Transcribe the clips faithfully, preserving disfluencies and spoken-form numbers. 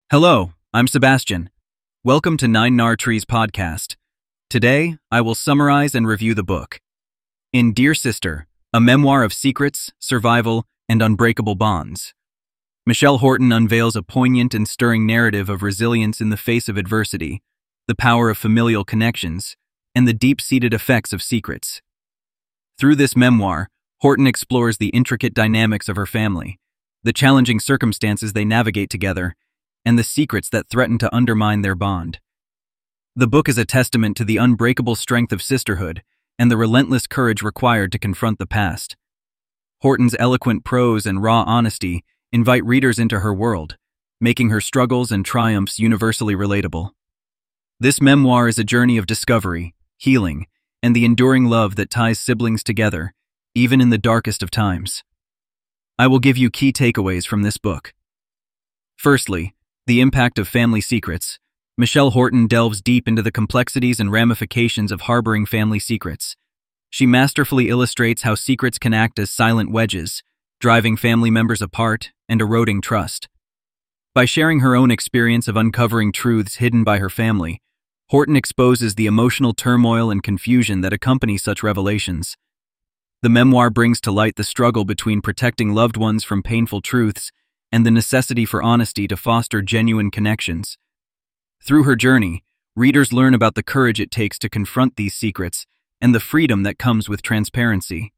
Hello, I'm Sebastian. Welcome to Nine Nar Trees podcast. Today, I will summarize and review the book. In Dear Sister, a memoir of secrets, survival, and unbreakable bonds, Michelle Horton unveils a poignant and stirring narrative of resilience in the face of adversity, the power of familial connections, and the deep-seated effects of secrets. Through this memoir, Horton explores the intricate dynamics of her family, the challenging circumstances they navigate together, and the secrets that threaten to undermine their bond. The book is a testament to the unbreakable strength of sisterhood and the relentless courage required to confront the past. Horton's eloquent prose and raw honesty invite readers into her world, making her struggles and triumphs universally relatable. This memoir is a journey of discovery, healing, and the enduring love that ties siblings together, even in the darkest of times. I will give you key takeaways from this book. Firstly, the impact of family secrets. Michelle Horton delves deep into the complexities and ramifications of harboring family secrets. She masterfully illustrates how secrets can act as silent wedges, driving family members apart and eroding trust. By sharing her own experience of uncovering truths hidden by her family, Horton exposes the emotional turmoil and confusion that accompany such revelations. The memoir brings to light the struggle between protecting loved ones from painful truths and the necessity for honesty to foster genuine connections. Through her journey, readers learn about the courage it takes to confront these secrets and the freedom that comes with transparency.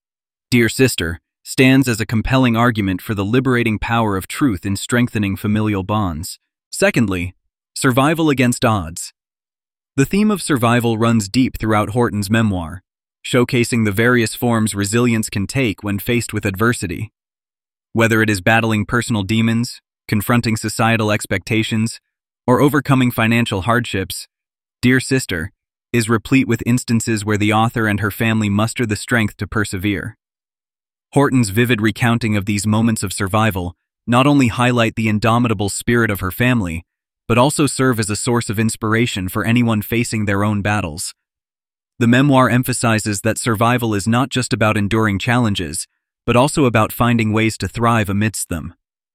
Dear Sister stands as a compelling argument for the liberating power of truth in strengthening familial bonds. Secondly, survival against odds. The theme of survival runs deep throughout Horton's memoir, showcasing the various forms resilience can take when faced with adversity. Whether it is battling personal demons, confronting societal expectations, or overcoming financial hardships, Dear Sister is replete with instances where the author and her family muster the strength to persevere. Horton's vivid recounting of these moments of survival not only highlight the indomitable spirit of her family, but also serve as a source of inspiration for anyone facing their own battles. The memoir emphasizes that survival is not just about enduring challenges, but also about finding ways to thrive amidst them.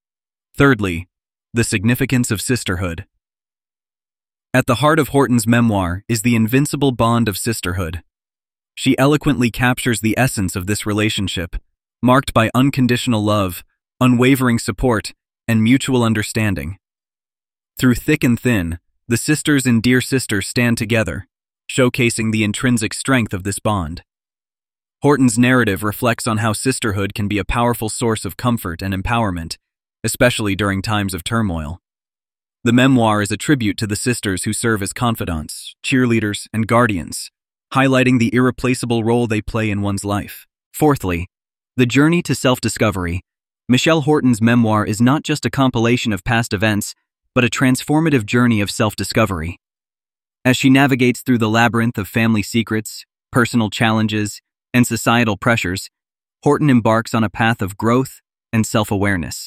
Thirdly, the significance of sisterhood. At the heart of Horton's memoir is the invincible bond of sisterhood. She eloquently captures the essence of this relationship, marked by unconditional love, unwavering support, and mutual understanding. Through thick and thin, the sisters in Dear Sister stand together, showcasing the intrinsic strength of this bond. Horton's narrative reflects on how sisterhood can be a powerful source of comfort and empowerment, especially during times of turmoil. The memoir is a tribute to the sisters who serve as confidants, cheerleaders, and guardians, highlighting the irreplaceable role they play in one's life. Fourthly, the journey to self-discovery. Michelle Horton's memoir is not just a compilation of past events, but a transformative journey of self-discovery. As she navigates through the labyrinth of family secrets, personal challenges, and societal pressures, Horton embarks on a path of growth and self-awareness.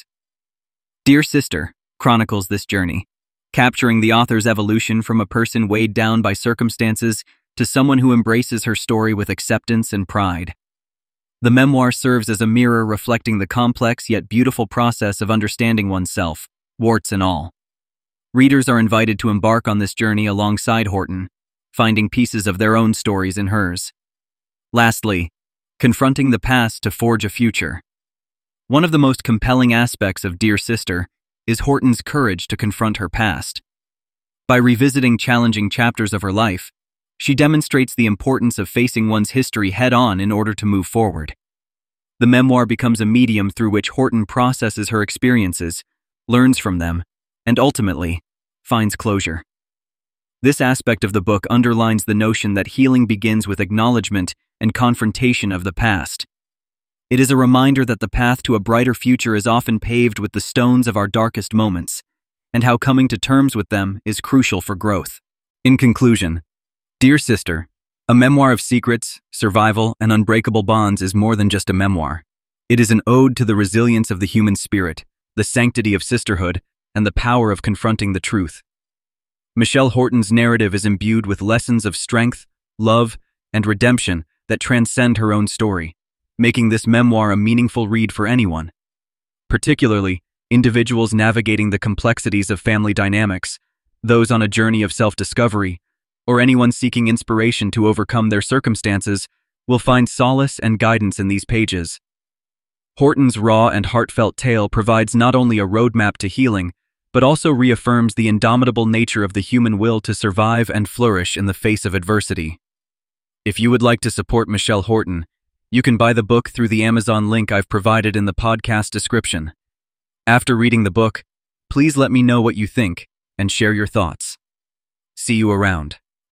Dear Sister chronicles this journey, capturing the author's evolution from a person weighed down by circumstances to someone who embraces her story with acceptance and pride. The memoir serves as a mirror reflecting the complex yet beautiful process of understanding oneself, warts and all. Readers are invited to embark on this journey alongside Horton, finding pieces of their own stories in hers. Lastly, confronting the past to forge a future. One of the most compelling aspects of Dear Sister is Horton's courage to confront her past. By revisiting challenging chapters of her life, she demonstrates the importance of facing one's history head-on in order to move forward. The memoir becomes a medium through which Horton processes her experiences, learns from them, and ultimately finds closure. This aspect of the book underlines the notion that healing begins with acknowledgement and confrontation of the past. It is a reminder that the path to a brighter future is often paved with the stones of our darkest moments, and how coming to terms with them is crucial for growth. In conclusion, Dear Sister, a memoir of secrets, survival, and unbreakable bonds is more than just a memoir. It is an ode to the resilience of the human spirit, the sanctity of sisterhood, and the power of confronting the truth. Michelle Horton's narrative is imbued with lessons of strength, love, and redemption that transcend her own story, making this memoir a meaningful read for anyone. Particularly, Individuals navigating the complexities of family dynamics, those on a journey of self-discovery, or anyone seeking inspiration to overcome their circumstances will find solace and guidance in these pages. Horton's raw and heartfelt tale provides not only a roadmap to healing, but also reaffirms the indomitable nature of the human will to survive and flourish in the face of adversity. If you would like to support Michelle Horton, you can buy the book through the Amazon link I've provided in the podcast description. After reading the book, please let me know what you think and share your thoughts. See you around.